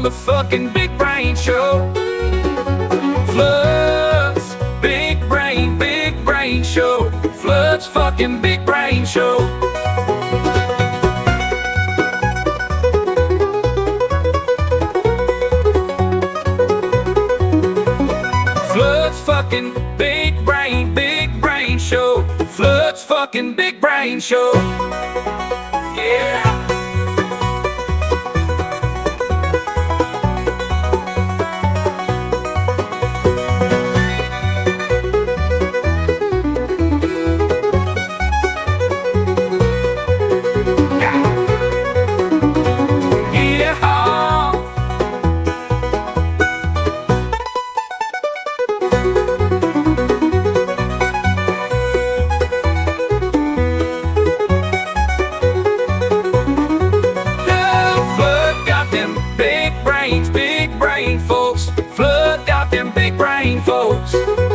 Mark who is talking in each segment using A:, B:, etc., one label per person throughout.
A: the fucking Big Brain Show. Flood's Big Brain Show. Flood's fucking Big Brain Show. Flood's fucking Big Brain Show. Flood's fucking Big Brain Show. Yeah. Big brain folks. Flood got them big brain folks.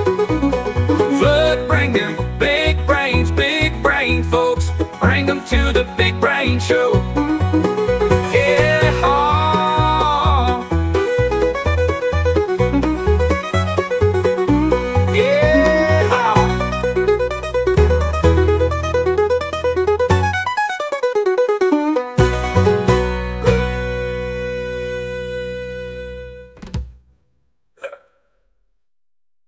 A: Flood bring them big brain folks. Bring them to the Big Brain Show.